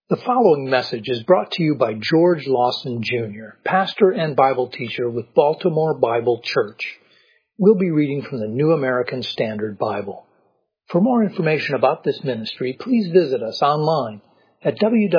The following message is brought to you by George Lawson Jr., pastor and Bible teacher with Baltimore Bible Church. We'll be reading from the New American Standard Bible. For more information about this ministry, please visit us online at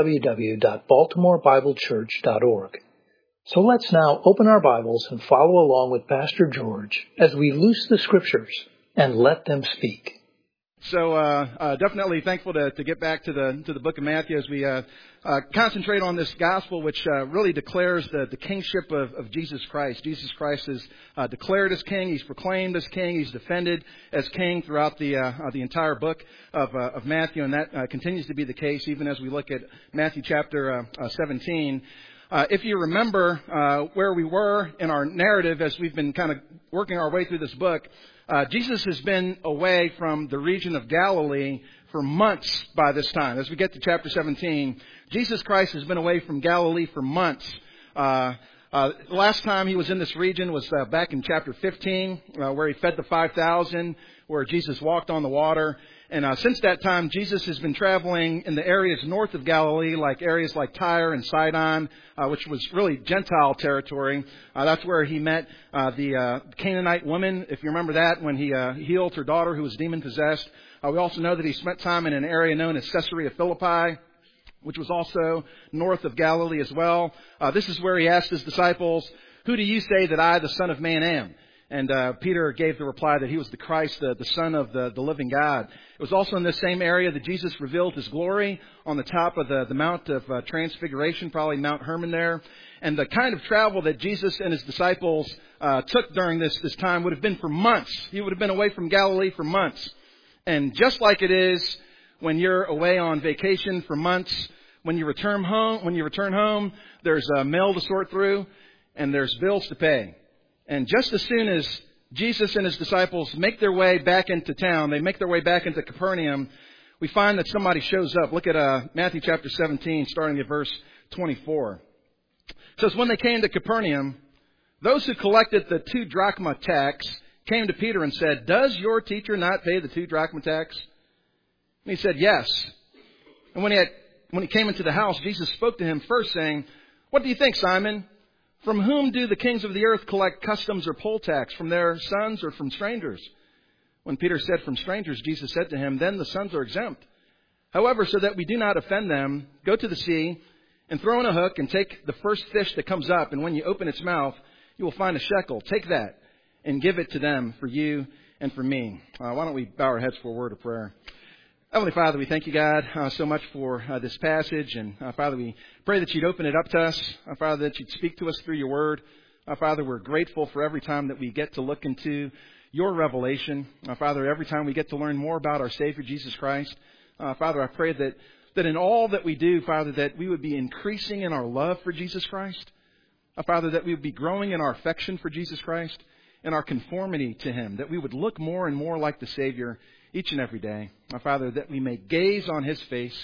www.baltimorebiblechurch.org. So let's now open our Bibles and follow along with Pastor George as we loose the Scriptures and let them speak. So definitely thankful to get back to the book of Matthew as we concentrate on this gospel, which really declares the kingship of Jesus Christ. Jesus Christ is declared as king. He's proclaimed as king. He's defended as king throughout the entire book of Matthew, and that continues to be the case even as we look at Matthew chapter 17. If you remember where we were in our narrative as we've been kind of working our way through this book, Jesus has been away from the region of Galilee for months by this time. As we get to chapter 17, Jesus Christ has been away from Galilee for months. Last time he was in this region was back in chapter 15, where he fed the 5,000, where Jesus walked on the water. And since that time, Jesus has been traveling in the areas north of Galilee, like areas like Tyre and Sidon, which was really Gentile territory. That's where he met the Canaanite woman, if you remember that, when he healed her daughter who was demon-possessed. We also know that he spent time in an area known as Caesarea Philippi, which was also north of Galilee as well. This is where he asked his disciples, "Who do you say that I, the Son of Man, am?" And Peter gave the reply that he was the Christ, the Son of the living God. It was also in this same area that Jesus revealed his glory on the top of the Mount of Transfiguration, probably Mount Hermon there. And the kind of travel that Jesus and his disciples took during this time would have been for months. He would have been away from Galilee for months. And just like it is when you're away on vacation for months, when you return home, there's mail to sort through and there's bills to pay. And just as soon as Jesus and his disciples make their way back into town, they make their way back into Capernaum, we find that somebody shows up. Look at Matthew chapter 17, starting at verse 24. It says, "When they came to Capernaum, those who collected the 2 drachma tax came to Peter and said, 'Does your teacher not pay the 2 drachma tax?' And he said, 'Yes.' And when he came into the house, Jesus spoke to him first, saying, 'What do you think, Simon? From whom do the kings of the earth collect customs or poll tax? From their sons or from strangers?' When Peter said, 'From strangers,' Jesus said to him, 'Then the sons are exempt. However, so that we do not offend them, go to the sea and throw in a hook and take the first fish that comes up. And when you open its mouth, you will find a shekel. Take that and give it to them for you and for me.'" Why don't we bow our heads for a word of prayer. Heavenly Father, we thank you, God, so much for this passage. And Father, we pray that you'd open it up to us. Father, that you'd speak to us through your word. Father, we're grateful for every time that we get to look into your revelation. Father, every time we get to learn more about our Savior, Jesus Christ. Father, I pray that in all that we do, Father, that we would be increasing in our love for Jesus Christ. Father, that we would be growing in our affection for Jesus Christ and our conformity to him. That we would look more and more like the Savior each and every day. Father, that we may gaze on his face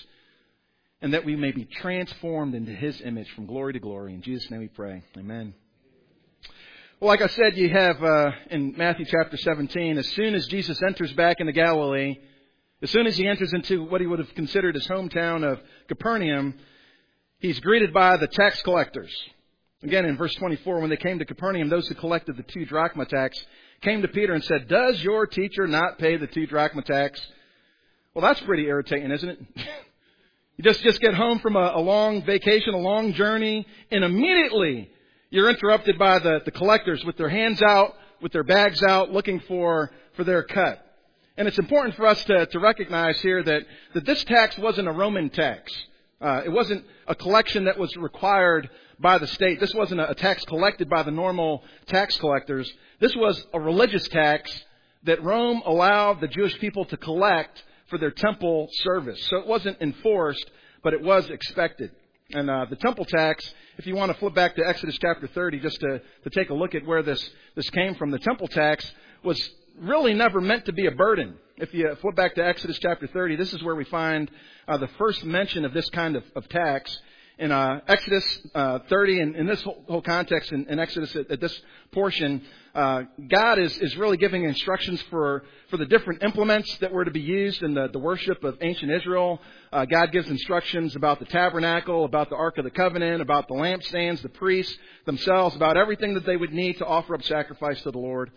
and that we may be transformed into his image from glory to glory. In Jesus' name we pray. Amen. Well, like I said, you have in Matthew chapter 17, as soon as Jesus enters back into Galilee, as soon as he enters into what he would have considered his hometown of Capernaum, he's greeted by the tax collectors. Again, in verse 24, when they came to Capernaum, those who collected the 2 drachma tax came to Peter and said, "Does your teacher not pay the 2 drachma tax?" Well, that's pretty irritating, isn't it? You just get home from a long vacation, a long journey, and immediately you're interrupted by the collectors with their hands out, with their bags out, looking for their cut. And it's important for us to recognize here that this tax wasn't a Roman tax. It wasn't a collection that was required by the state. This wasn't a tax collected by the normal tax collectors. This was a religious tax that Rome allowed the Jewish people to collect for their temple service. So it wasn't enforced, but it was expected. And the temple tax, if you want to flip back to Exodus chapter 30, just to take a look at where this came from, the temple tax was really never meant to be a burden. If you flip back to Exodus chapter 30, this is where we find the first mention of this kind of tax. in Exodus 30, and in this whole context in Exodus at this portion, God is really giving instructions for the different implements that were to be used in the worship of ancient Israel. God gives instructions about the tabernacle, about the Ark of the Covenant, about the lampstands, the priests themselves, about everything that they would need to offer up sacrifice to the Lord.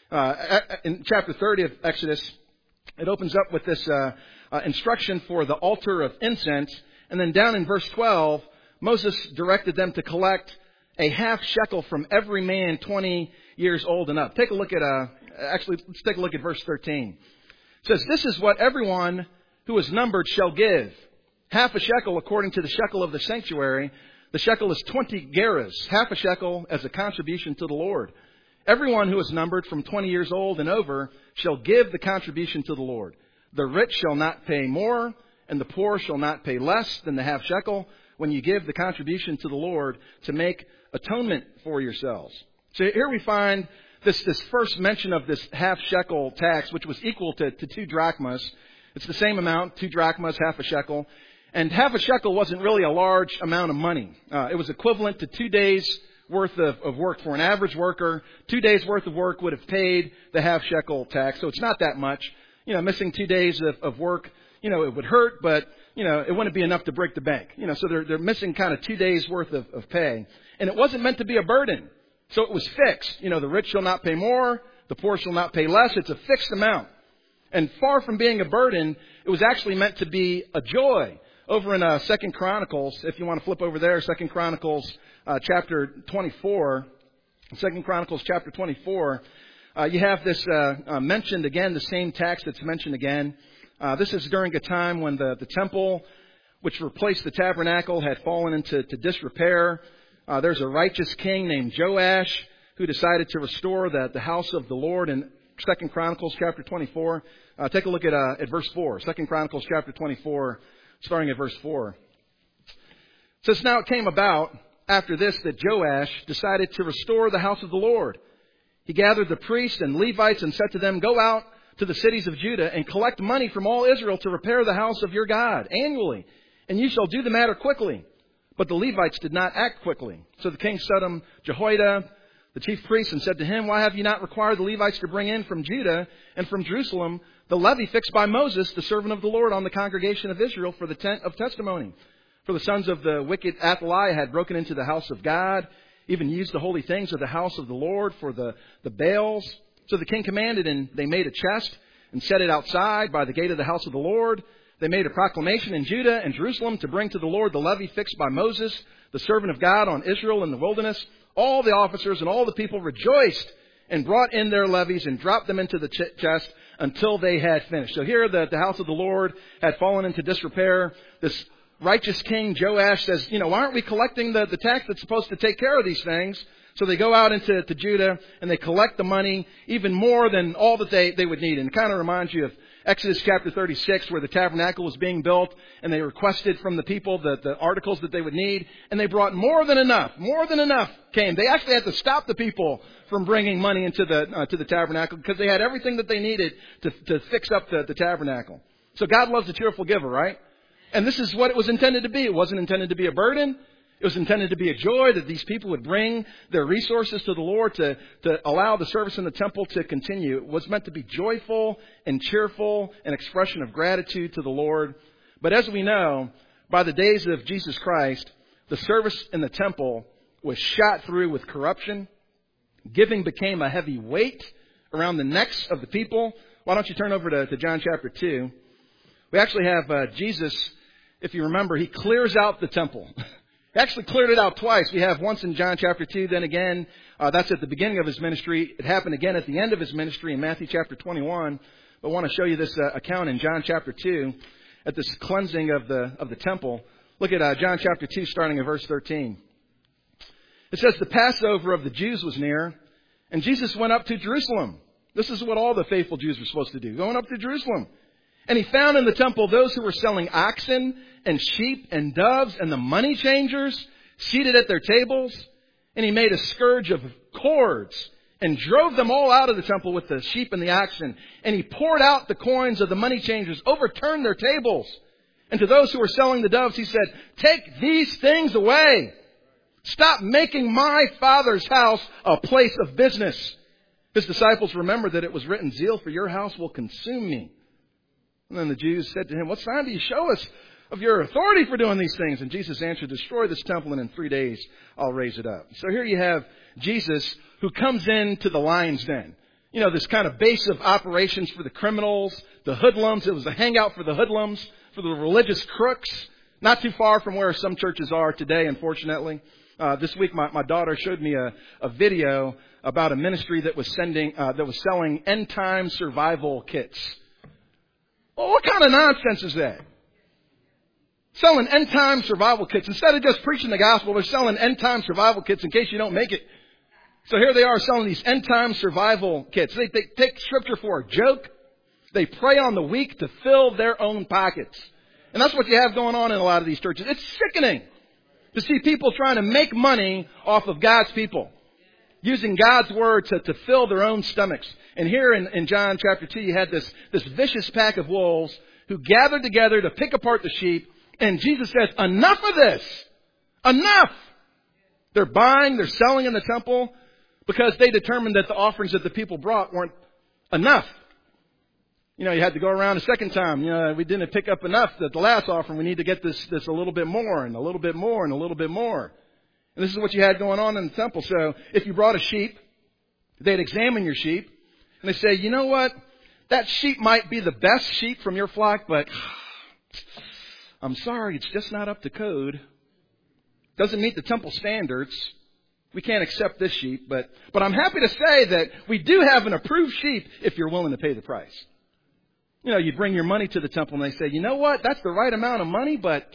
In chapter 30 of Exodus, it opens up with this instruction for the altar of incense. And then down in verse 12, Moses directed them to collect a half shekel from every man 20 years old and up. Take a look at, let's take a look at verse 13. It says, "This is what everyone who is numbered shall give. Half a shekel according to the shekel of the sanctuary. The shekel is 20 gerahs, half a shekel as a contribution to the Lord. Everyone who is numbered from 20 years old and over shall give the contribution to the Lord. The rich shall not pay more, and the poor shall not pay less than the half shekel when you give the contribution to the Lord to make atonement for yourselves." So here we find this first mention of this half shekel tax, which was equal to 2 drachmas. It's the same amount, 2 drachmas, half a shekel. And half a shekel wasn't really a large amount of money. It was equivalent to 2 days worth of work for an average worker. 2 days worth of work would have paid the half shekel tax. So it's not that much. Missing 2 days of work, it would hurt, but, it wouldn't be enough to break the bank. So they're missing kind of 2 days worth of pay. And it wasn't meant to be a burden. So it was fixed. The rich shall not pay more, the poor shall not pay less. It's a fixed amount. And far from being a burden, it was actually meant to be a joy. Over in 2 Chronicles, if you want to flip over there, 2 Chronicles chapter 24. 2 Chronicles chapter 24, you have this mentioned again, the same tax that's mentioned again. This is during a time when the temple, which replaced the tabernacle, had fallen into disrepair. There's a righteous king named Joash who decided to restore the house of the Lord in 2 Chronicles chapter 24. Take a look at verse 4. 2 Chronicles chapter 24, starting at verse 4. It says, "Now it came about after this that Joash decided to restore the house of the Lord. He gathered the priests and Levites and said to them, 'Go out to the cities of Judah and collect money from all Israel to repair the house of your God annually, and you shall do the matter quickly.' But the Levites did not act quickly. So the king summoned Jehoiada, the chief priest, and said to him, 'Why have you not required the Levites to bring in from Judah and from Jerusalem the levy fixed by Moses, the servant of the Lord, on the congregation of Israel for the tent of testimony? For the sons of the wicked Athaliah had broken into the house of God, even used the holy things of the house of the Lord for the Baals.' So the king commanded, and they made a chest and set it outside by the gate of the house of the Lord. They made a proclamation in Judah and Jerusalem to bring to the Lord the levy fixed by Moses, the servant of God, on Israel in the wilderness. All the officers and all the people rejoiced and brought in their levies and dropped them into the chest until they had finished." So here the house of the Lord had fallen into disrepair. This righteous king Joash says, why aren't we collecting the tax that's supposed to take care of these things? So they go out into Judah and they collect the money, even more than all that they would need. And it kind of reminds you of Exodus chapter 36, where the tabernacle was being built, and they requested from the people the articles that they would need, and they brought more than enough. More than enough came. They actually had to stop the people from bringing money into the tabernacle because they had everything that they needed to fix up the tabernacle. So God loves a cheerful giver, right? And this is what it was intended to be. It wasn't intended to be a burden. It was intended to be a joy that these people would bring their resources to the Lord to allow the service in the temple to continue. It was meant to be joyful and cheerful, an expression of gratitude to the Lord. But as we know, by the days of Jesus Christ, the service in the temple was shot through with corruption. Giving became a heavy weight around the necks of the people. Why don't you turn over to John chapter 2. We actually have Jesus, if you remember, he clears out the temple. He actually cleared it out twice. We have once in John chapter 2, then again, that's at the beginning of his ministry. It happened again at the end of his ministry in Matthew chapter 21. But I want to show you this account in John chapter 2 at this cleansing of the temple. Look at John chapter 2, starting at verse 13. It says, "The Passover of the Jews was near, and Jesus went up to Jerusalem." This is what all the faithful Jews were supposed to do, going up to Jerusalem. "And he found in the temple those who were selling oxen and sheep and doves and the money changers seated at their tables. And he made a scourge of cords and drove them all out of the temple with the sheep and the oxen. And he poured out the coins of the money changers, overturned their tables. And to those who were selling the doves, he said, take these things away. Stop making my Father's house a place of business. His disciples remembered that it was written, zeal for your house will consume me. And then the Jews said to him, what sign do you show us of your authority for doing these things? And Jesus answered, destroy this temple and in 3 days I'll raise it up. So here you have Jesus who comes into the lion's den. You know, this kind of base of operations for the criminals, the hoodlums. It was a hangout for the hoodlums, for the religious crooks. Not too far from where some churches are today, unfortunately. This week my daughter showed me a video about a ministry that was selling end-time survival kits. Well, what kind of nonsense is that? Selling end-time survival kits. Instead of just preaching the gospel, they're selling end-time survival kits in case you don't make it. So here they are selling these end-time survival kits. They take Scripture for a joke. They prey on the weak to fill their own pockets. And that's what you have going on in a lot of these churches. It's sickening to see people trying to make money off of God's people, using God's word to fill their own stomachs. And here in John chapter 2, you had this vicious pack of wolves who gathered together to pick apart the sheep. And Jesus says, enough of this. Enough. They're buying, they're selling in the temple because they determined that the offerings that the people brought weren't enough. You know, you had to go around a second time. You know, we didn't pick up enough at the last offering. We need to get this a little bit more and a little bit more and a little bit more. And this is what you had going on in the temple. So if you brought a sheep, they'd examine your sheep and they say, you know what? That sheep might be the best sheep from your flock, but I'm sorry, it's just not up to code. Doesn't meet the temple standards. We can't accept this sheep, but I'm happy to say that we do have an approved sheep if you're willing to pay the price. You know, you bring your money to the temple and they say, you know what? That's the right amount of money, but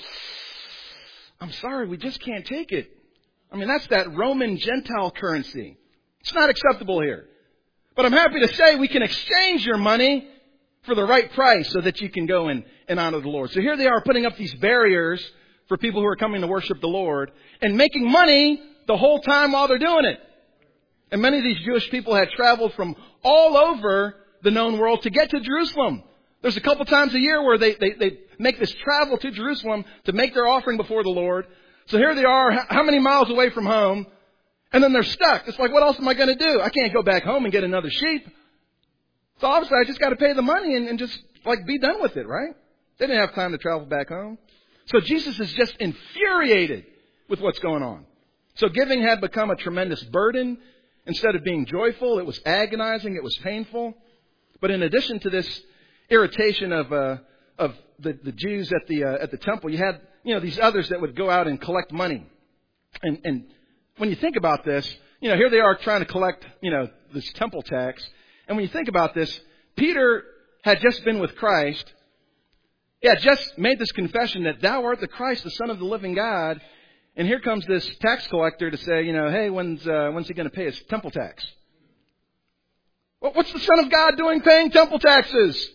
I'm sorry, we just can't take it. I mean, that's that Roman Gentile currency. It's not acceptable here. But I'm happy to say we can exchange your money for the right price so that you can go and honor the Lord. So here they are putting up these barriers for people who are coming to worship the Lord and making money the whole time while they're doing it. And many of these Jewish people had traveled from all over the known world to get to Jerusalem. There's a couple times a year where they make this travel to Jerusalem to make their offering before the Lord. So here they are, how many miles away from home? And then they're stuck. It's like, what else am I going to do? I can't go back home and get another sheep. So obviously I just got to pay the money and just be done with it, right? They didn't have time to travel back home. So Jesus is just infuriated with what's going on. So giving had become a tremendous burden. Instead of being joyful, it was agonizing, it was painful. But in addition to this irritation of the Jews at the temple, you had, these others that would go out and collect money. And when you think about this, here they are trying to collect, this temple tax. And when you think about this, Peter had just been with Christ. He had just made this confession that thou art the Christ, the Son of the living God. And here comes this tax collector to say, hey, when's he going to pay his temple tax? Well, what's the Son of God doing paying temple taxes?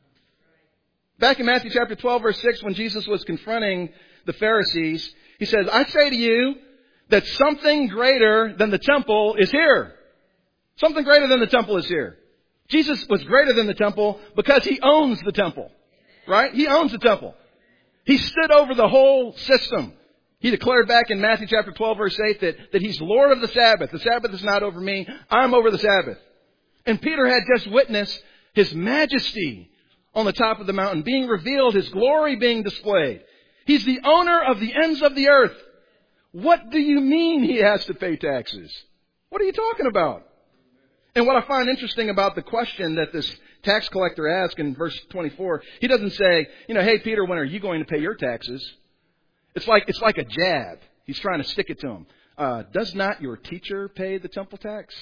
Back in Matthew chapter 12, verse 6, when Jesus was confronting the Pharisees, he says, I say to you that something greater than the temple is here. Something greater than the temple is here. Jesus was greater than the temple because he owns the temple. Right? He owns the temple. He stood over the whole system. He declared back in Matthew chapter 12, verse 8, that he's Lord of the Sabbath. The Sabbath is not over me. I'm over the Sabbath. And Peter had just witnessed his majesty on the top of the mountain being revealed, his glory being displayed. He's the owner of the ends of the earth. What do you mean he has to pay taxes? What are you talking about? And what I find interesting about the question that this tax collector asked in verse 24, he doesn't say, hey, Peter, when are you going to pay your taxes? It's like a jab. He's trying to stick it to him. Does not your teacher pay the temple tax?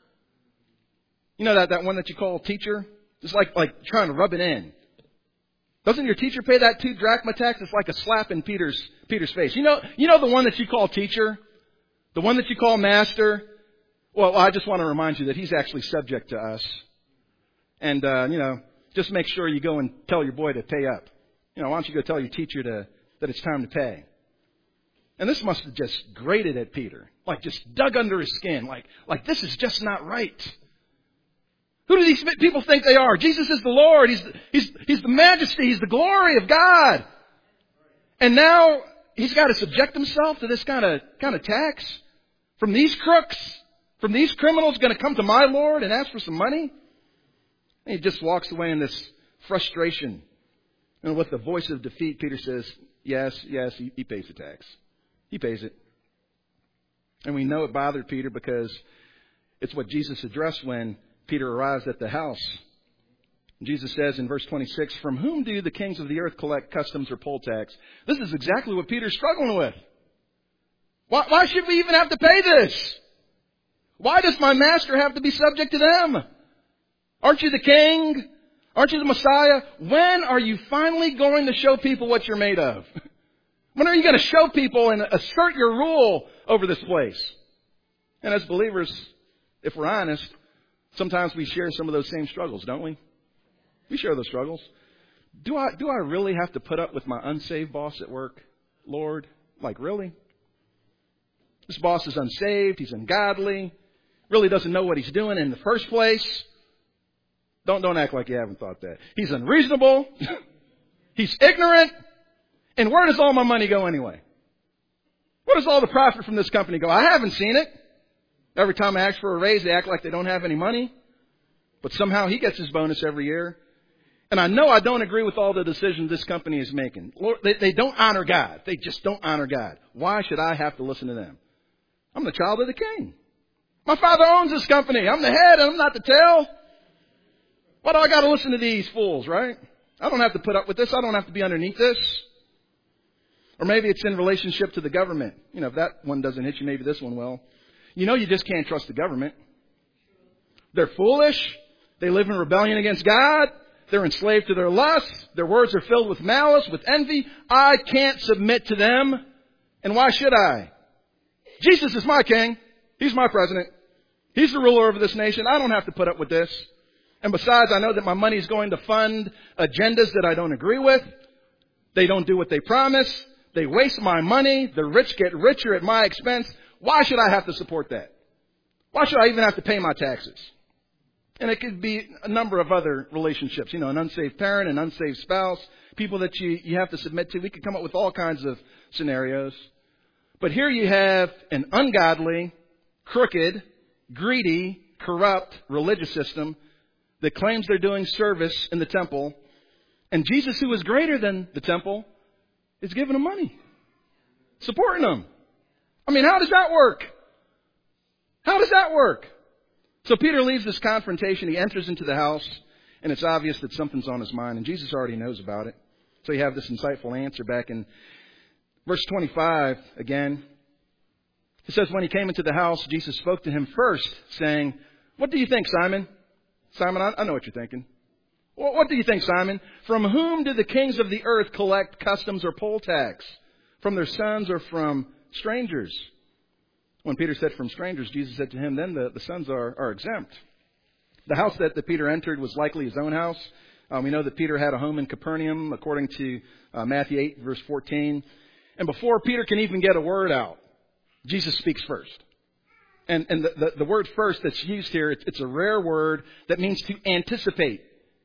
You know that one that you call teacher? It's like trying to rub it in. Doesn't your teacher pay that 2 drachma tax? It's like a slap in Peter's face. You know the one that you call teacher? The one that you call master? Well, I just want to remind you that he's actually subject to us. And, just make sure you go and tell your boy to pay up. Why don't you go tell your teacher that it's time to pay? And this must have just grated at Peter. Just dug under his skin. Like this is just not right. Who do these people think they are? Jesus is the Lord. He's the majesty. He's the glory of God. And now he's got to subject himself to this kind of tax from these crooks, from these criminals going to come to my Lord and ask for some money. And he just walks away in this frustration. And with the voice of defeat, Peter says, yes, he pays the tax. He pays it. And we know it bothered Peter because it's what Jesus addressed when Peter arrives at the house. Jesus says in verse 26, from whom do the kings of the earth collect customs or poll tax? This is exactly what Peter's struggling with. Why should we even have to pay this? Why does my master have to be subject to them? Aren't you the king? Aren't you the Messiah? When are you finally going to show people what you're made of? When are you going to show people and assert your rule over this place? And as believers, if we're honest, sometimes we share some of those same struggles, don't we? We share those struggles. Do I really have to put up with my unsaved boss at work? Lord, like really? This boss is unsaved. He's ungodly. Really doesn't know what he's doing in the first place. Don't act like you haven't thought that. He's unreasonable. He's ignorant. And where does all my money go anyway? Where does all the profit from this company go? I haven't seen it. Every time I ask for a raise, they act like they don't have any money. But somehow he gets his bonus every year. And I know I don't agree with all the decisions this company is making. Lord, they don't honor God. They just don't honor God. Why should I have to listen to them? I'm the child of the king. My father owns this company. I'm the head and I'm not the tail. Why do I got to listen to these fools, right? I don't have to put up with this. I don't have to be underneath this. Or maybe it's in relationship to the government. If that one doesn't hit you, maybe this one will. You just can't trust the government. They're foolish. They live in rebellion against God. They're enslaved to their lusts. Their words are filled with malice, with envy. I can't submit to them. And why should I? Jesus is my king. He's my president. He's the ruler over this nation. I don't have to put up with this. And besides, I know that my money is going to fund agendas that I don't agree with. They don't do what they promise. They waste my money. The rich get richer at my expense. Why should I have to support that? Why should I even have to pay my taxes? And it could be a number of other relationships, an unsaved parent, an unsaved spouse, people that you have to submit to. We could come up with all kinds of scenarios. But here you have an ungodly, crooked, greedy, corrupt religious system that claims they're doing service in the temple. And Jesus, who is greater than the temple, is giving them money, supporting them. I mean, how does that work? How does that work? So Peter leaves this confrontation. He enters into the house, and it's obvious that something's on his mind, and Jesus already knows about it. So you have this insightful answer back in verse 25 again. It says, when he came into the house, Jesus spoke to him first, saying, what do you think, Simon? Simon, I know what you're thinking. Well, what do you think, Simon? From whom do the kings of the earth collect customs or poll tax? From their sons or from strangers? When Peter said from strangers, Jesus said to him, then the sons are exempt. The house that Peter entered was likely his own house. We know that Peter had a home in Capernaum, according to Matthew 8, verse 14. And before Peter can even get a word out, Jesus speaks first. And the word first that's used here, it's a rare word that means to anticipate.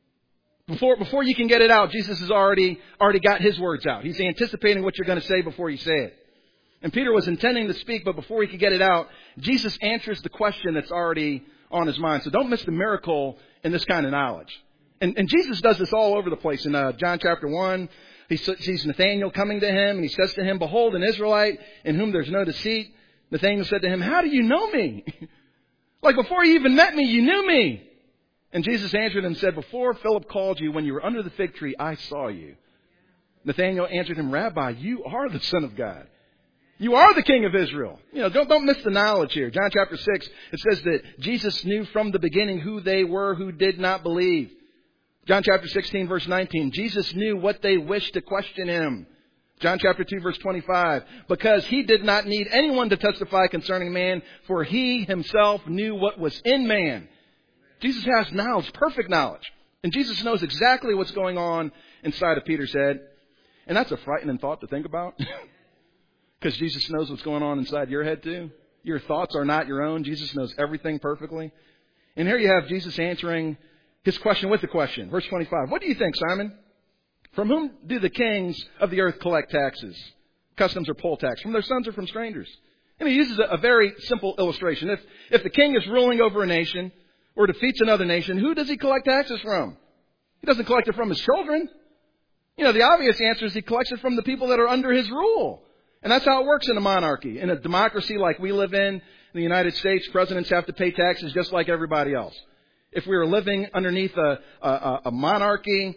Before you can get it out, Jesus has already got his words out. He's anticipating what you're going to say before you say it. And Peter was intending to speak, but before he could get it out, Jesus answers the question that's already on his mind. So don't miss the miracle in this kind of knowledge. And Jesus does this all over the place. In John chapter 1, he sees Nathanael coming to him, and he says to him, behold, an Israelite in whom there's no deceit. Nathanael said to him, how do you know me? Like before you even met me, you knew me. And Jesus answered and said, before Philip called you, when you were under the fig tree, I saw you. Nathanael answered him, Rabbi, you are the Son of God. You are the King of Israel. Don't miss the knowledge here. John chapter 6, it says that Jesus knew from the beginning who they were who did not believe. John chapter 16, verse 19, Jesus knew what they wished to question him. John chapter 2, verse 25, because he did not need anyone to testify concerning man, for he himself knew what was in man. Jesus has knowledge, perfect knowledge. And Jesus knows exactly what's going on inside of Peter's head. And that's a frightening thought to think about. Because Jesus knows what's going on inside your head too. Your thoughts are not your own. Jesus knows everything perfectly. And here you have Jesus answering his question with the question. Verse 25. What do you think, Simon? From whom do the kings of the earth collect taxes, customs or poll tax? From their sons or from strangers? And he uses a very simple illustration. If the king is ruling over a nation or defeats another nation, who does he collect taxes from? He doesn't collect it from his children. The obvious answer is he collects it from the people that are under his rule. And that's how it works in a monarchy. In a democracy like we live in the United States, presidents have to pay taxes just like everybody else. If we were living underneath a monarchy,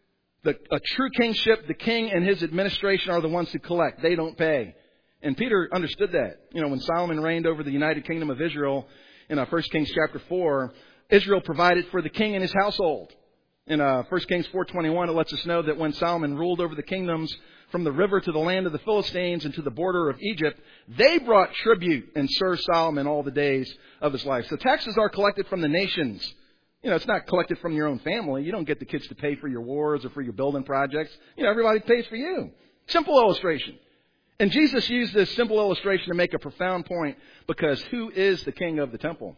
a true kingship, the king and his administration are the ones who collect. They don't pay. And Peter understood that. When Solomon reigned over the United Kingdom of Israel in 1 Kings chapter 4, Israel provided for the king and his household. In 1 Kings 4:21, it lets us know that when Solomon ruled over the kingdoms from the river to the land of the Philistines and to the border of Egypt, they brought tribute and served Solomon all the days of his life. So taxes are collected from the nations. It's not collected from your own family. You don't get the kids to pay for your wars or for your building projects. Everybody pays for you. Simple illustration. And Jesus used this simple illustration to make a profound point, because who is the king of the temple?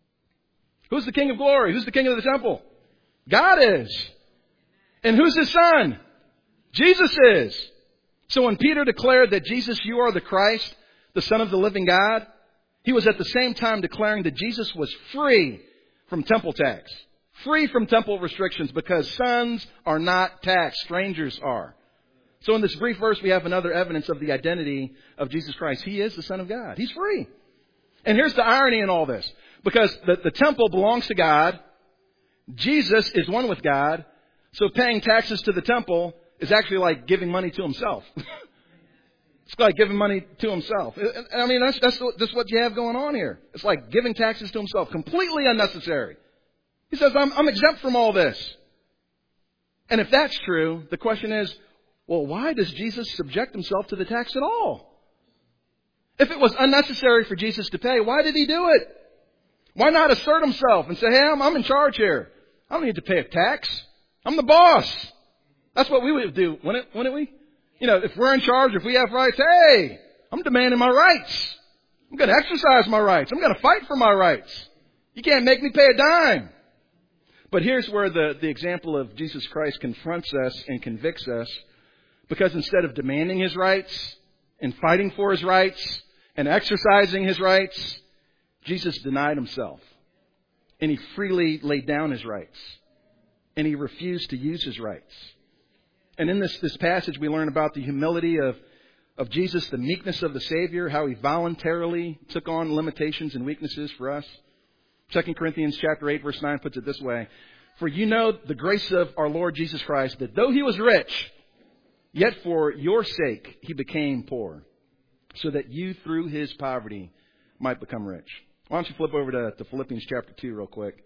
Who's the king of glory? Who's the king of the temple? God is. And who's his son? Jesus is. So when Peter declared that Jesus, you are the Christ, the Son of the living God, he was at the same time declaring that Jesus was free from temple tax, free from temple restrictions, because sons are not taxed, strangers are. So in this brief verse, we have another evidence of the identity of Jesus Christ. He is the Son of God. He's free. And here's the irony in all this. Because the temple belongs to God. Jesus is one with God. So paying taxes to the temple is actually like giving money to himself. It's like giving money to himself. I mean, that's what you have going on here. It's like giving taxes to himself. Completely unnecessary. He says, I'm exempt from all this. And if that's true, the question is, well, why does Jesus subject himself to the tax at all? If it was unnecessary for Jesus to pay, why did he do it? Why not assert himself and say, hey, I'm in charge here. I don't need to pay a tax. I'm the boss. That's what we would do, wouldn't we? If we're in charge, if we have rights, hey, I'm demanding my rights. I'm going to exercise my rights. I'm going to fight for my rights. You can't make me pay a dime. But here's where the example of Jesus Christ confronts us and convicts us. Because instead of demanding his rights and fighting for his rights and exercising his rights, Jesus denied himself. And he freely laid down his rights. And he refused to use his rights. And in this passage, we learn about the humility of Jesus, the meekness of the Savior, how he voluntarily took on limitations and weaknesses for us. 2 Corinthians chapter 8, verse 9 puts it this way. For you know the grace of our Lord Jesus Christ, that though he was rich, yet for your sake he became poor, so that you through his poverty might become rich. Why don't you flip over to Philippians chapter 2 real quick.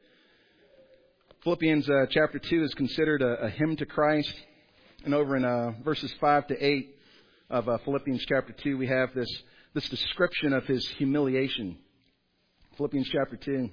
Philippians chapter 2 is considered a hymn to Christ. And over in verses 5 to 8 of Philippians chapter 2, we have this description of his humiliation. Philippians chapter 2.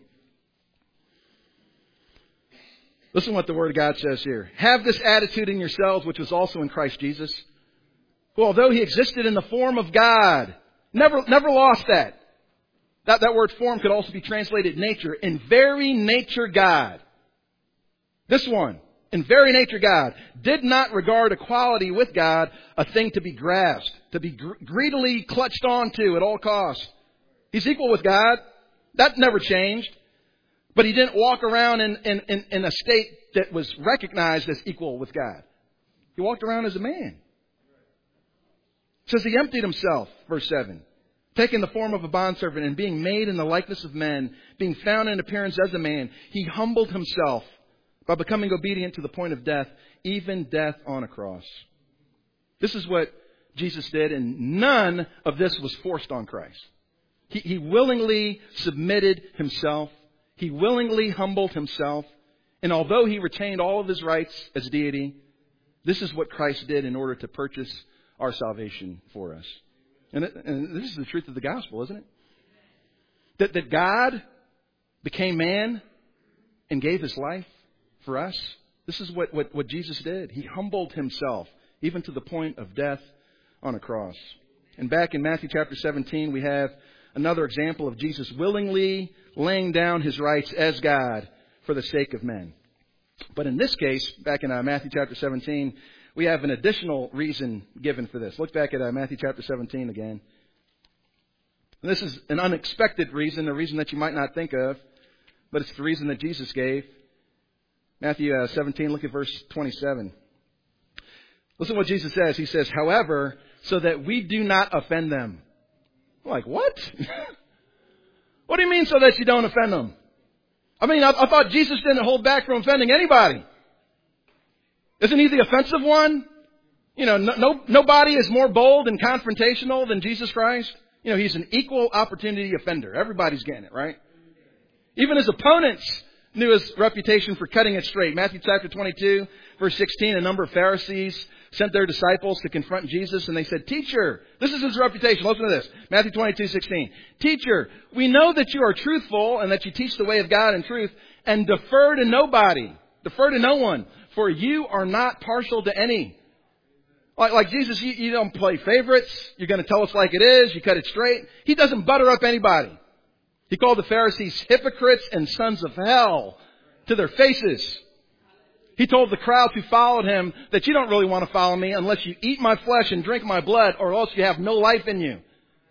Listen what the Word of God says here. Have this attitude in yourselves, which was also in Christ Jesus, who, although he existed in the form of God, never lost that. That word form could also be translated nature. In very nature God. This one, in very nature God, did not regard equality with God a thing to be grasped, to be greedily clutched onto at all costs. He's equal with God. That never changed. But he didn't walk around in a state that was recognized as equal with God. He walked around as a man. It says he emptied himself, verse 7. Taking the form of a bondservant and being made in the likeness of men, being found in appearance as a man, he humbled himself by becoming obedient to the point of death, even death on a cross. This is what Jesus did, and none of this was forced on Christ. He willingly submitted himself. He willingly humbled himself. And although he retained all of his rights as deity, this is what Christ did in order to purchase our salvation for us. And this is the truth of the gospel, isn't it? That God became man and gave his life for us. This is what Jesus did. He humbled himself, even to the point of death on a cross. And back in Matthew chapter 17, we have another example of Jesus willingly laying down his rights as God for the sake of men. But in this case, back in Matthew chapter 17, we have an additional reason given for this. Look back at Matthew chapter 17 again. And this is an unexpected reason, a reason that you might not think of, but it's the reason that Jesus gave. Matthew 17, look at verse 27. Listen to what Jesus says. He says, however, so that we do not offend them. I'm like, what? What do you mean so that you don't offend them? I mean, I thought Jesus didn't hold back from offending anybody. Isn't he the offensive one? You know, nobody is more bold and confrontational than Jesus Christ. You know, he's an equal opportunity offender. Everybody's getting it, right? Even his opponents knew his reputation for cutting it straight. Matthew chapter 22, verse 16, a number of Pharisees sent their disciples to confront Jesus, and they said, Teacher, this is his reputation. Listen to this. Matthew 22:16. Teacher, we know that you are truthful and that you teach the way of God in truth, and defer to nobody. Defer to no one, for you are not partial to any. Like Jesus, you don't play favorites. You're going to tell us like it is. You cut it straight. He doesn't butter up anybody. He called the Pharisees hypocrites and sons of hell to their faces. He told the crowds who followed him that you don't really want to follow me unless you eat my flesh and drink my blood, or else you have no life in you.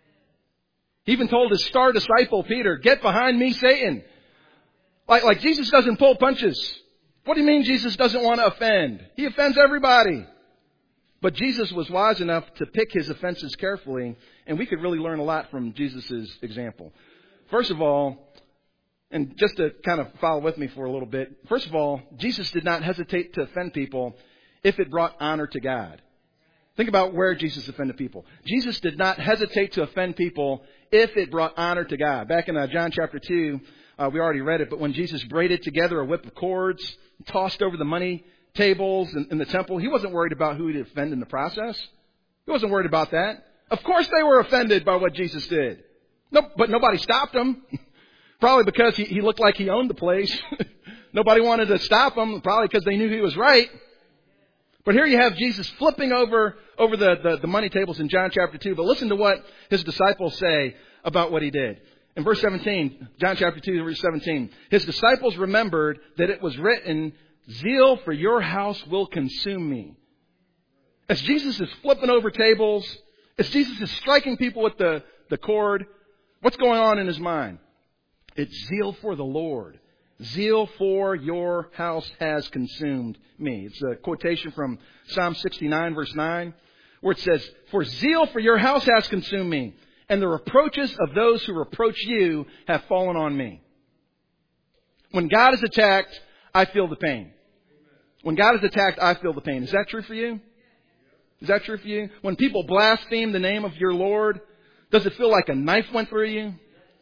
He even told his star disciple, Peter, get behind me, Satan. Like Jesus doesn't pull punches. What do you mean Jesus doesn't want to offend? He offends everybody. But Jesus was wise enough to pick his offenses carefully, and we could really learn a lot from Jesus' example. First of all, and just to kind of follow with me for a little bit, first of all, Jesus did not hesitate to offend people if it brought honor to God. Think about where Jesus offended people. Jesus did not hesitate to offend people if it brought honor to God. Back in John chapter 2, we already read it, but when Jesus braided together a whip of cords, tossed over the money tables in the temple, he wasn't worried about who he'd offend in the process. He wasn't worried about that. Of course they were offended by what Jesus did. No, but nobody stopped him. Probably because he looked like he owned the place. Nobody wanted to stop him, probably because they knew he was right. But here you have Jesus flipping over the money tables in John chapter 2. But listen to what his disciples say about what he did. In verse 17, John chapter 2, verse 17, his disciples remembered that it was written, zeal for your house will consume me. As Jesus is flipping over tables, as Jesus is striking people with the cord, what's going on in his mind? It's zeal for the Lord. Zeal for your house has consumed me. It's a quotation from Psalm 69, verse 9, where it says, for zeal for your house has consumed me, and the reproaches of those who reproach you have fallen on me. When God is attacked, I feel the pain. When God is attacked, I feel the pain. Is that true for you? Is that true for you? When people blaspheme the name of your Lord, does it feel like a knife went through you?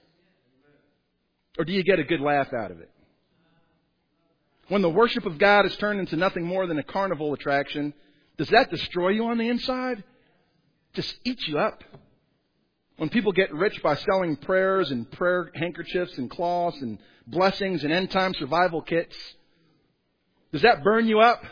Or do you get a good laugh out of it? When the worship of God is turned into nothing more than a carnival attraction, does that destroy you on the inside? Just eat you up. When people get rich by selling prayers and prayer handkerchiefs and cloths and blessings and end-time survival kits, does that burn you up?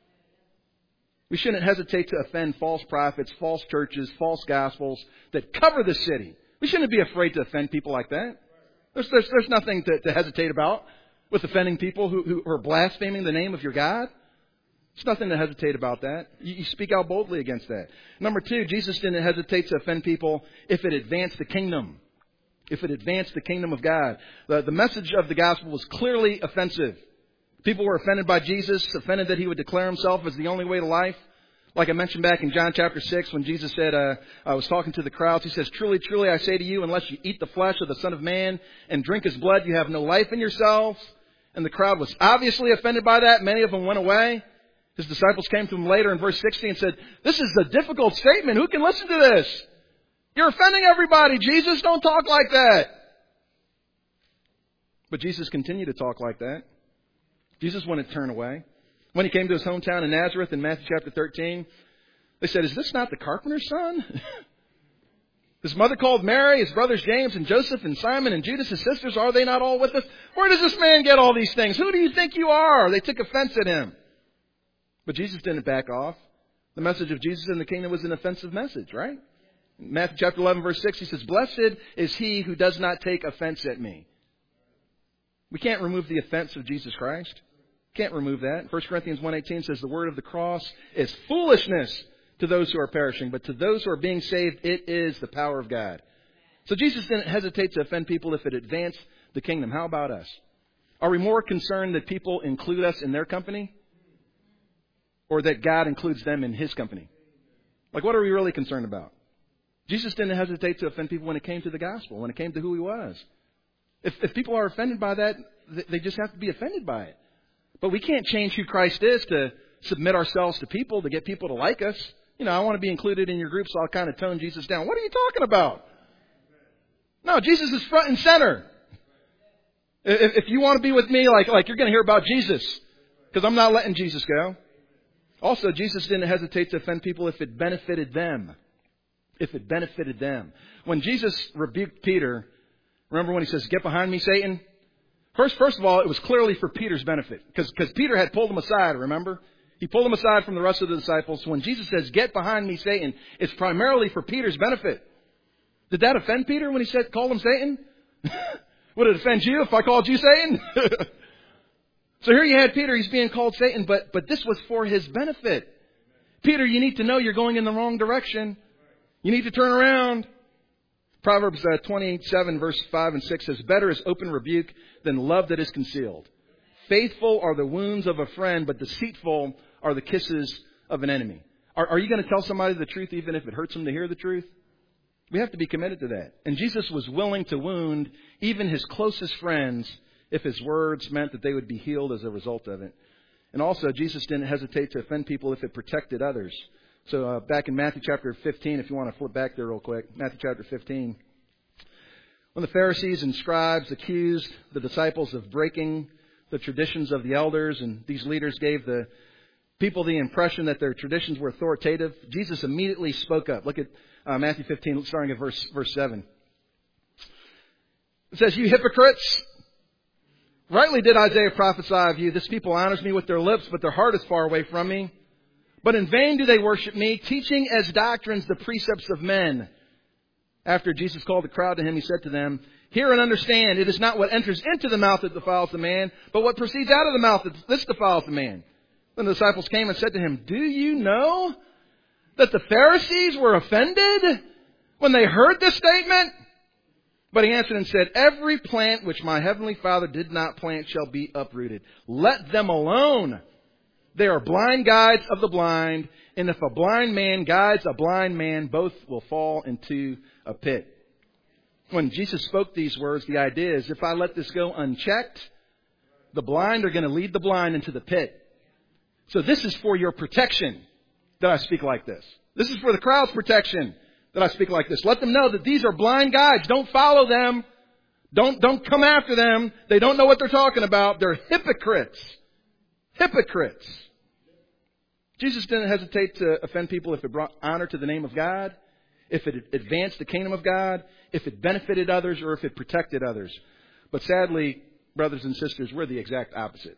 We shouldn't hesitate to offend false prophets, false churches, false gospels that cover the city. We shouldn't be afraid to offend people like that. There's nothing to hesitate about with offending people who are blaspheming the name of your God. There's nothing to hesitate about that. You speak out boldly against that. Number two, Jesus didn't hesitate to offend people if it advanced the kingdom. If it advanced the kingdom of God. The message of the gospel was clearly offensive. People were offended by Jesus, offended that he would declare himself as the only way to life. Like I mentioned back in John chapter 6 when Jesus said, I was talking to the crowds, he says, truly, truly, I say to you, unless you eat the flesh of the Son of Man and drink his blood, you have no life in yourselves. And the crowd was obviously offended by that. Many of them went away. His disciples came to him later in verse 16 and said, this is a difficult statement. Who can listen to this? You're offending everybody. Jesus, don't talk like that. But Jesus continued to talk like that. Jesus wouldn't turn away. When he came to his hometown in Nazareth in Matthew chapter 13, they said, is this not the carpenter's son? His mother called Mary, his brothers James and Joseph and Simon and Judas, his sisters, are they not all with us? Where does this man get all these things? Who do you think you are? They took offense at him. But Jesus didn't back off. The message of Jesus in the kingdom was an offensive message, right? In Matthew chapter 11, verse 6, he says, blessed is he who does not take offense at me. We can't remove the offense of Jesus Christ. Can't remove that. 1 Corinthians 1:18 says the word of the cross is foolishness to those who are perishing, but to those who are being saved, it is the power of God. So Jesus didn't hesitate to offend people if it advanced the kingdom. How about us? Are we more concerned that people include us in their company, or that God includes them in His company? Like, what are we really concerned about? Jesus didn't hesitate to offend people when it came to the gospel, when it came to who He was. If people are offended by that, they just have to be offended by it. But we can't change who Christ is to submit ourselves to people, to get people to like us. You know, I want to be included in your group, so I'll kind of tone Jesus down. What are you talking about? No, Jesus is front and center. If you want to be with me, like you're going to hear about Jesus, because I'm not letting Jesus go. Also, Jesus didn't hesitate to offend people if it benefited them. If it benefited them. When Jesus rebuked Peter, remember when He says, "Get behind me, Satan"? First of all, it was clearly for Peter's benefit, because Peter had pulled him aside, remember? He pulled him aside from the rest of the disciples. So when Jesus says, "Get behind me, Satan," it's primarily for Peter's benefit. Did that offend Peter when He called him Satan? Would it offend you if I called you Satan? So here you had Peter, he's being called Satan, but this was for his benefit. Peter, you need to know you're going in the wrong direction. You need to turn around. Proverbs 28:7, verse 5 and 6 says, "Better is open rebuke than love that is concealed. Faithful are the wounds of a friend, but deceitful are the kisses of an enemy." Are you going to tell somebody the truth even if it hurts them to hear the truth? We have to be committed to that. And Jesus was willing to wound even His closest friends if His words meant that they would be healed as a result of it. And also, Jesus didn't hesitate to offend people if it protected others. So back in Matthew chapter 15, if you want to flip back there real quick, Matthew chapter 15. When the Pharisees and scribes accused the disciples of breaking the traditions of the elders, and these leaders gave the people the impression that their traditions were authoritative, Jesus immediately spoke up. Look at Matthew 15, starting at verse 7. It says, "You hypocrites! Rightly did Isaiah prophesy of you. This people honors me with their lips, but their heart is far away from me. But in vain do they worship me, teaching as doctrines the precepts of men." After Jesus called the crowd to Him, He said to them, "Hear and understand, it is not what enters into the mouth that defiles the man, but what proceeds out of the mouth that defiles the man." Then the disciples came and said to Him, "Do you know that the Pharisees were offended when they heard this statement?" But He answered and said, "Every plant which my heavenly Father did not plant shall be uprooted. Let them alone. They are blind guides of the blind. And if a blind man guides a blind man, both will fall into a pit." When Jesus spoke these words, the idea is if I let this go unchecked, the blind are going to lead the blind into the pit. So this is for your protection that I speak like this. This is for the crowd's protection that I speak like this. Let them know that these are blind guides. Don't follow them. Don't come after them. They don't know what they're talking about. They're hypocrites. Hypocrites. Jesus didn't hesitate to offend people if it brought honor to the name of God, if it advanced the kingdom of God, if it benefited others, or if it protected others. But sadly, brothers and sisters, we're the exact opposite.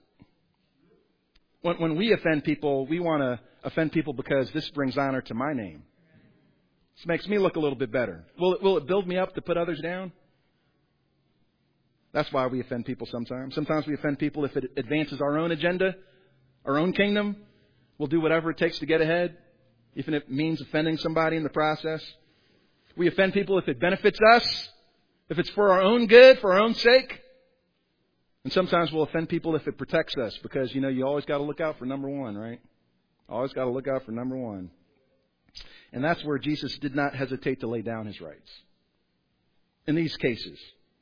When we offend people, we want to offend people because this brings honor to my name. This makes me look a little bit better. Will it build me up to put others down? That's why we offend people sometimes. Sometimes we offend people if it advances our own agenda, our own kingdom. We'll do whatever it takes to get ahead, even if it means offending somebody in the process. We offend people if it benefits us, if it's for our own good, for our own sake. And sometimes we'll offend people if it protects us because, you always got to look out for number one, right? Always got to look out for number one. And that's where Jesus did not hesitate to lay down His rights. In these cases,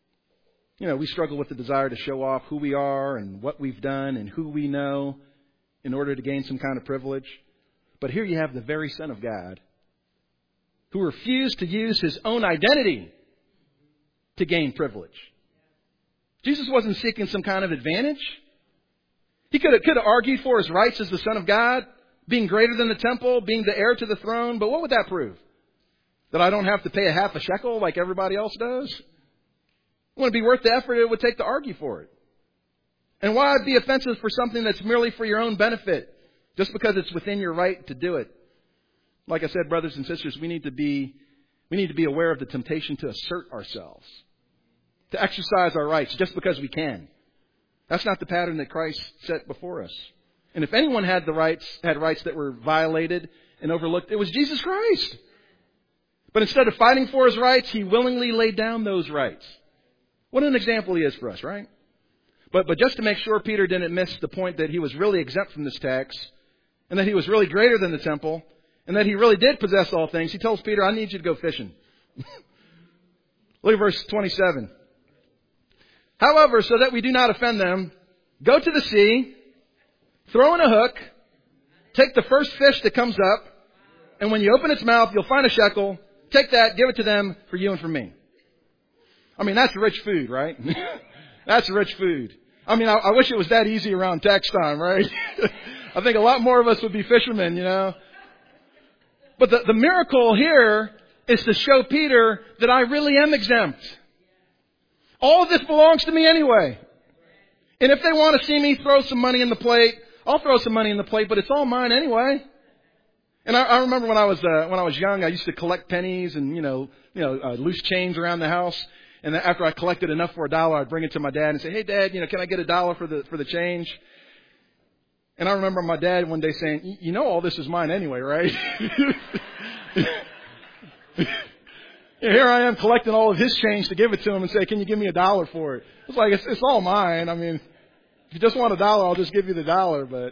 we struggle with the desire to show off who we are and what we've done and who we know in order to gain some kind of privilege. But here you have the very Son of God who refused to use His own identity to gain privilege. Jesus wasn't seeking some kind of advantage. He could have argued for His rights as the Son of God, being greater than the temple, being the heir to the throne. But what would that prove? That I don't have to pay a half a shekel like everybody else does? It wouldn't be worth the effort it would take to argue for it. And why be offensive for something that's merely for your own benefit, just because it's within your right to do it? Like I said, brothers and sisters, we need to be aware of the temptation to assert ourselves, to exercise our rights just because we can. That's not the pattern that Christ set before us. And if anyone had rights that were violated and overlooked, it was Jesus Christ. But instead of fighting for his rights, he willingly laid down those rights. What an example he is for us, right? But just to make sure Peter didn't miss the point that he was really exempt from this tax, and that he was really greater than the temple, and that he really did possess all things, he tells Peter, I need you to go fishing. Look at verse 27. However, so that we do not offend them, go to the sea, throw in a hook, take the first fish that comes up, and when you open its mouth, you'll find a shekel. Take that, give it to them for you and for me. I mean, that's rich food, right? That's rich food. I mean, I wish it was that easy around tax time, right? I think a lot more of us would be fishermen, you know. But the miracle here is to show Peter that I really am exempt. All of this belongs to me anyway. And if they want to see me throw some money in the plate, I'll throw some money in the plate, but it's all mine anyway. And I remember when I was young, I used to collect pennies and, loose change around the house. And after I collected enough for $1, I'd bring it to my dad and say, hey, Dad, can I get $1 for the change? And I remember my dad one day saying, all this is mine anyway, right? Here I am collecting all of his change to give it to him and say, can you give me $1 for it? It's like, it's all mine. I mean, if you just want $1, I'll just give you the $1.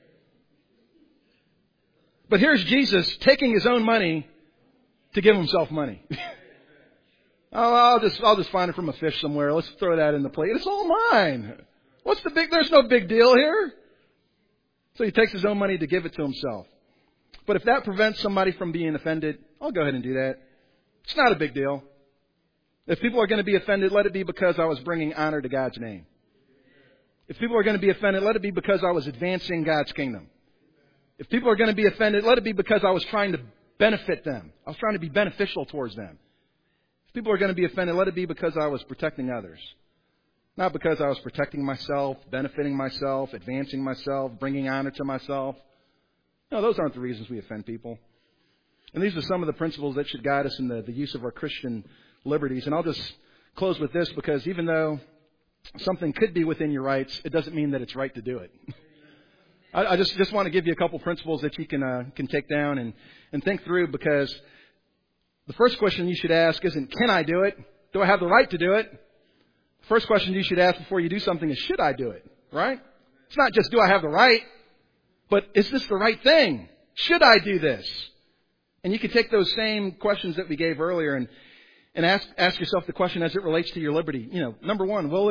But here's Jesus taking his own money to give himself money. I'll just find it from a fish somewhere. Let's throw that in the plate. It's all mine. There's no big deal here. So he takes his own money to give it to himself. But if that prevents somebody from being offended, I'll go ahead and do that. It's not a big deal. If people are going to be offended, let it be because I was bringing honor to God's name. If people are going to be offended, let it be because I was advancing God's kingdom. If people are going to be offended, let it be because I was trying to benefit them. I was trying to be beneficial towards them. If people are going to be offended, let it be because I was protecting others. Not because I was protecting myself, benefiting myself, advancing myself, bringing honor to myself. No, those aren't the reasons we offend people. And these are some of the principles that should guide us in the use of our Christian liberties. And I'll just close with this, because even though something could be within your rights, it doesn't mean that it's right to do it. I just want to give you a couple principles that you can take down and think through, because the first question you should ask isn't, can I do it? Do I have the right to do it? The first question you should ask before you do something is, should I do it? Right? It's not just, do I have the right? But is this the right thing? Should I do this? And you can take those same questions that we gave earlier and ask yourself the question as it relates to your liberty. Number one, will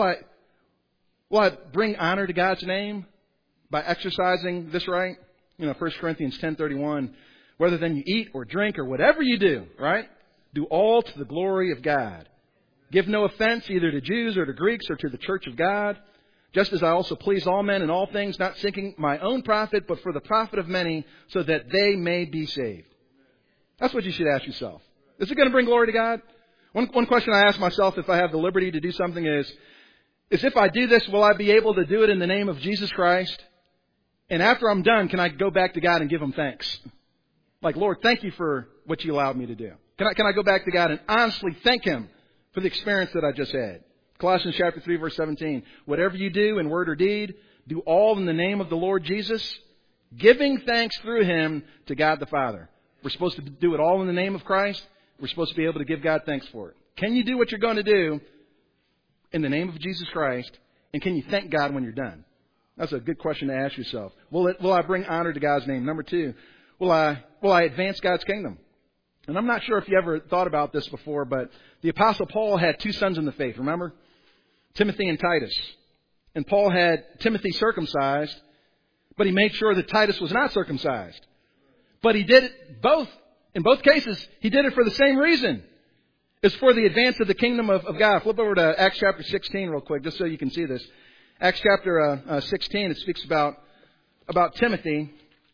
I bring honor to God's name by exercising this right? 1 Corinthians 10:31, whether then you eat or drink or whatever you do, right? Do all to the glory of God. Give no offense either to Jews or to Greeks or to the church of God, just as I also please all men in all things, not seeking my own profit, but for the profit of many, so that they may be saved. That's what you should ask yourself. Is it going to bring glory to God? One question I ask myself if I have the liberty to do something is if I do this, will I be able to do it in the name of Jesus Christ? And after I'm done, can I go back to God and give Him thanks? Like, Lord, thank you for what you allowed me to do. Can I go back to God and honestly thank Him for the experience that I just had? Colossians chapter 3, verse 17. Whatever you do in word or deed, do all in the name of the Lord Jesus, giving thanks through Him to God the Father. We're supposed to do it all in the name of Christ. We're supposed to be able to give God thanks for it. Can you do what you're going to do in the name of Jesus Christ? And can you thank God when you're done? That's a good question to ask yourself. Will I bring honor to God's name? Number two, will I advance God's kingdom? And I'm not sure if you ever thought about this before, but the Apostle Paul had two sons in the faith, remember? Timothy and Titus. And Paul had Timothy circumcised, but he made sure that Titus was not circumcised. But he did it both. In both cases, he did it for the same reason. It's for the advance of the kingdom of God. Flip over to Acts chapter 16 real quick, just so you can see this. Acts chapter 16, it speaks about Timothy.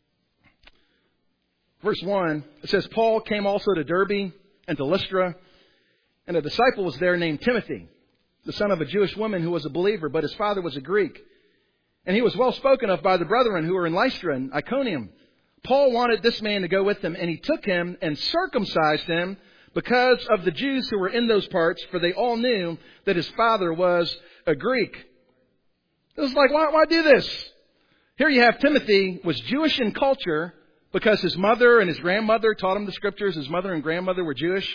Verse 1, it says, Paul came also to Derbe and to Lystra, and a disciple was there named Timothy, the son of a Jewish woman who was a believer, but his father was a Greek. And he was well spoken of by the brethren who were in Lystra and Iconium. Paul wanted this man to go with him, and he took him and circumcised him because of the Jews who were in those parts, for they all knew that his father was a Greek. It was like, why do this? Here you have Timothy was Jewish in culture because his mother and his grandmother taught him the scriptures. His mother and grandmother were Jewish.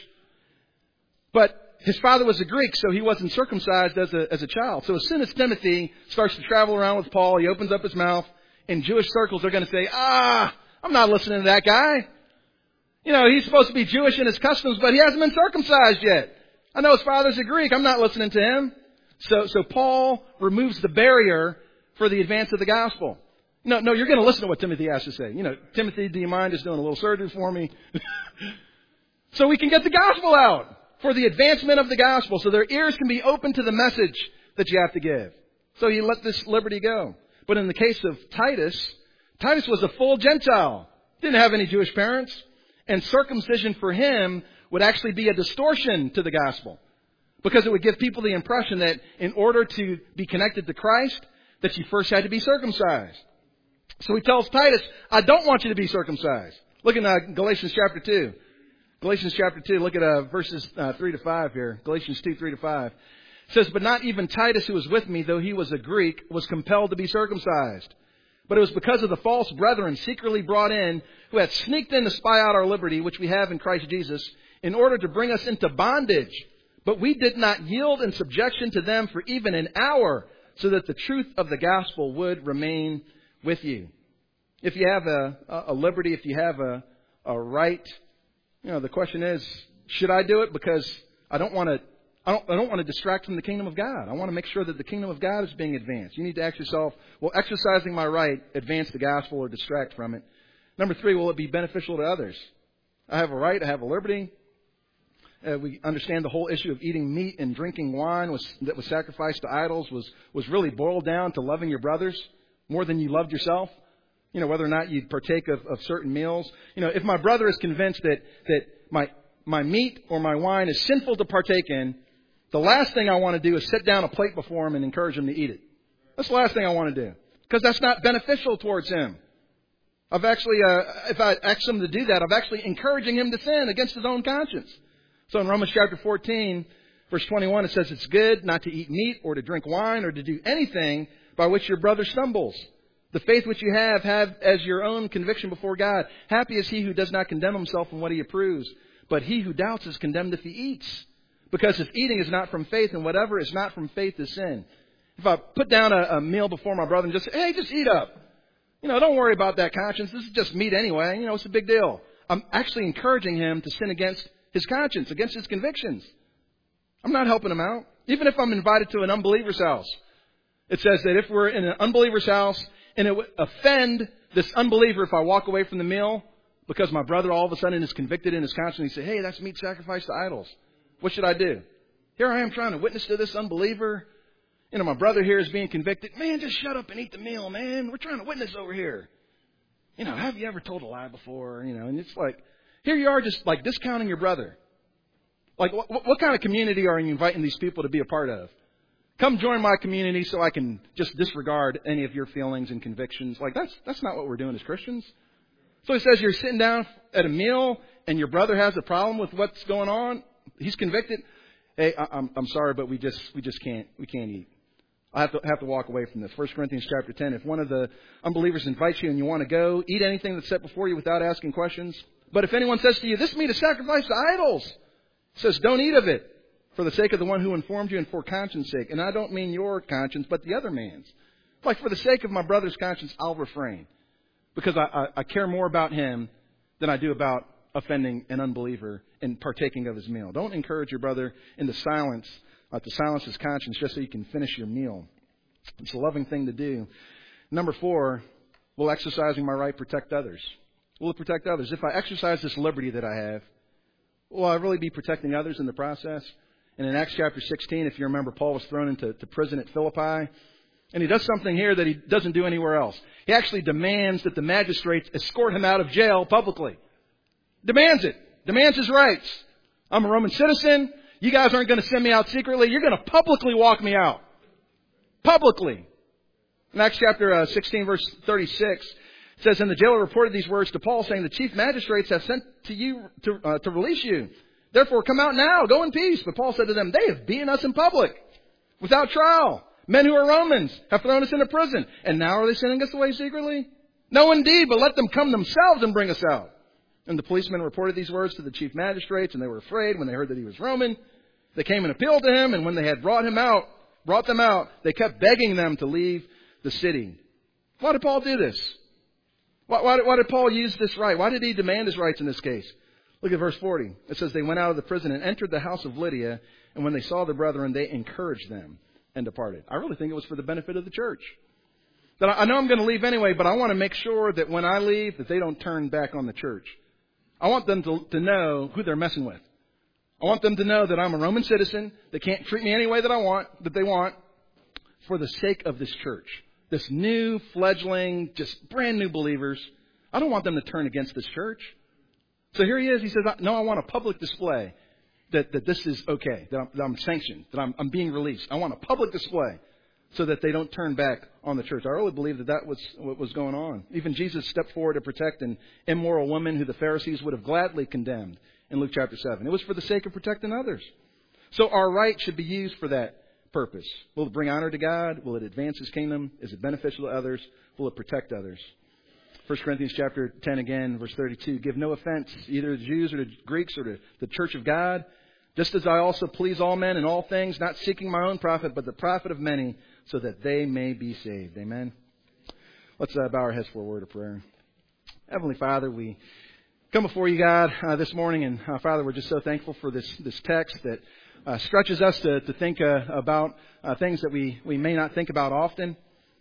But his father was a Greek, so he wasn't circumcised as a child. So as soon as Timothy starts to travel around with Paul, he opens up his mouth. In Jewish circles, they're going to say, I'm not listening to that guy. You know, he's supposed to be Jewish in his customs, but he hasn't been circumcised yet. I know his father's a Greek. I'm not listening to him. So Paul removes the barrier for the advance of the gospel. No, you're going to listen to what Timothy has to say. You know, Timothy, do you mind just doing a little surgery for me? So we can get the gospel out for the advancement of the gospel, so their ears can be open to the message that you have to give. So you let this liberty go. But in the case of Titus was a full Gentile. Didn't have any Jewish parents. And circumcision for him would actually be a distortion to the gospel. Because it would give people the impression that in order to be connected to Christ, that you first had to be circumcised. So he tells Titus, I don't want you to be circumcised. Look in Galatians chapter 2. Galatians chapter 2, look at verses 3 to 5 here. Galatians 2, 3 to 5. It says, but not even Titus, who was with me, though he was a Greek, was compelled to be circumcised. But it was because of the false brethren secretly brought in, who had sneaked in to spy out our liberty, which we have in Christ Jesus, in order to bring us into bondage. But we did not yield in subjection to them for even an hour, so that the truth of the gospel would remain with you. If you have a liberty, if you have a right, you know, the question is, should I do it? Because I don't want to distract from the kingdom of God. I want to make sure that the kingdom of God is being advanced. You need to ask yourself, will exercising my right advance the gospel or distract from it? Number 3, will it be beneficial to others? I have a right, I have a liberty. We understand the whole issue of eating meat and drinking wine that was sacrificed to idols was really boiled down to loving your brothers more than you loved yourself. You know, whether or not you partake of certain meals. You know, if my brother is convinced that my meat or my wine is sinful to partake in, the last thing I want to do is sit down a plate before him and encourage him to eat it. That's the last thing I want to do. Because that's not beneficial towards him. I've actually, if I ask him to do that, I'm actually encouraging him to sin against his own conscience. So in Romans chapter 14, verse 21, it says it's good not to eat meat or to drink wine or to do anything by which your brother stumbles. The faith which you have as your own conviction before God. Happy is he who does not condemn himself in what he approves, but he who doubts is condemned if he eats. Because if eating is not from faith, and whatever is not from faith is sin. If I put down a meal before my brother and just say, hey, just eat up. You know, don't worry about that conscience. This is just meat anyway. You know, it's a big deal. I'm actually encouraging him to sin against his conscience, against his convictions. I'm not helping him out. Even if I'm invited to an unbeliever's house. It says that if we're in an unbeliever's house and it would offend this unbeliever if I walk away from the meal because my brother all of a sudden is convicted in his conscience and he says, hey, that's meat sacrificed to idols. What should I do? Here I am trying to witness to this unbeliever. You know, my brother here is being convicted. Man, just shut up and eat the meal, man. We're trying to witness over here. You know, have you ever told a lie before? You know, and it's like, here you are just like discounting your brother. Like, what kind of community are you inviting these people to be a part of? Come join my community so I can just disregard any of your feelings and convictions. Like, that's not what we're doing as Christians. So he says you're sitting down at a meal and your brother has a problem with what's going on. He's convicted. Hey, I'm sorry, but we just can't eat. I have to walk away from this. 1 Corinthians chapter 10. If one of the unbelievers invites you and you want to go, eat anything that's set before you without asking questions. But if anyone says to you, this meat is sacrificed to idols, it says, don't eat of it for the sake of the one who informed you and for conscience sake. And I don't mean your conscience, but the other man's. Like, for the sake of my brother's conscience, I'll refrain. Because I care more about him than I do about offending an unbeliever and partaking of his meal. Don't encourage your brother into silence, to silence his conscience just so you can finish your meal. It's a loving thing to do. Number 4, will exercising my right protect others? Will it protect others? If I exercise this liberty that I have, will I really be protecting others in the process? And in Acts chapter 16, if you remember, Paul was thrown into prison at Philippi. And he does something here that he doesn't do anywhere else. He actually demands that the magistrates escort him out of jail publicly. Demands it. Demands his rights. I'm a Roman citizen. You guys aren't going to send me out secretly. You're going to publicly walk me out. Publicly. In Acts chapter 16, verse 36, it says, and the jailer reported these words to Paul, saying, the chief magistrates have sent to you to release you. Therefore, come out now. Go in peace. But Paul said to them, they have beaten us in public, without trial, Men who are Romans have thrown us into prison. And now are they sending us away secretly? No, indeed, but let them come themselves and bring us out. And the policemen reported these words to the chief magistrates, and they were afraid when they heard that he was Roman. They came and appealed to him, and when they had brought them out, they kept begging them to leave the city. Why did Paul do this? Why did Paul use this right? Why did he demand his rights in this case? Look at verse 40. It says, they went out of the prison and entered the house of Lydia, and when they saw the brethren, they encouraged them and departed. I really think it was for the benefit of the church. That I know I'm going to leave anyway, but I want to make sure that when I leave, that they don't turn back on the church. I want them to know who they're messing with. I want them to know that I'm a Roman citizen. They can't treat me any way that they want, for the sake of this church. This new, fledgling, just brand new believers. I don't want them to turn against this church. So here he is. He says, no, I want a public display that this is okay, that I'm sanctioned, that I'm being released. I want a public display so that they don't turn back on the church. I really believe that was what was going on. Even Jesus stepped forward to protect an immoral woman who the Pharisees would have gladly condemned in Luke chapter 7. It was for the sake of protecting others. So our right should be used for that purpose. Will it bring honor to God? Will it advance His kingdom? Is it beneficial to others? Will it protect others? 1 Corinthians chapter 10 again, verse 32. Give no offense either to the Jews or to Greeks or to the church of God, just as I also please all men in all things, not seeking my own profit, but the profit of many, so that they may be saved. Amen. Let's bow our heads for a word of prayer. Heavenly Father, we come before you, God, this morning, and Father, we're just so thankful for this text that stretches us to think about things that we may not think about often.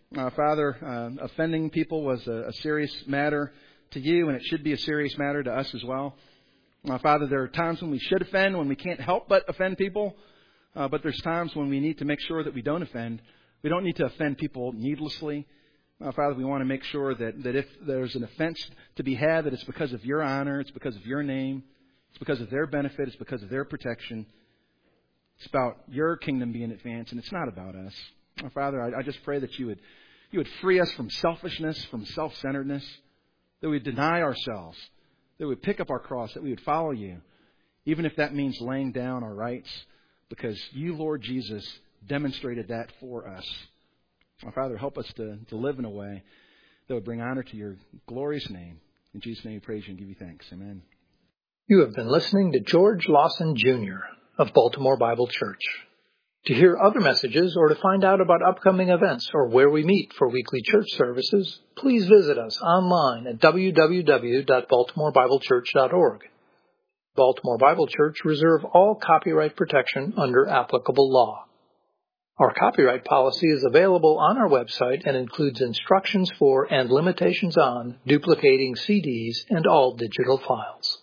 Father, offending people was a serious matter to you, and it should be a serious matter to us as well. Father, there are times when we should offend, when we can't help but offend people, but there's times when we need to make sure that we don't offend. We don't need to offend people needlessly. Father, we want to make sure that if there's an offense to be had, that it's because of your honor, it's because of your name, it's because of their benefit, it's because of their protection. It's about your kingdom being advanced, and it's not about us. Father, I just pray that you would free us from selfishness, from self-centeredness, that we would deny ourselves, that we would pick up our cross, that we would follow you, even if that means laying down our rights, because you, Lord Jesus, demonstrated that for us. Father, help us to live in a way that would bring honor to your glorious name. In Jesus' name we praise you and give you thanks. Amen. You have been listening to George Lawson Jr. of Baltimore Bible Church. To hear other messages or to find out about upcoming events or where we meet for weekly church services, please visit us online at www.baltimorebiblechurch.org. Baltimore Bible Church reserve all copyright protection under applicable law. Our copyright policy is available on our website and includes instructions for and limitations on duplicating CDs and all digital files.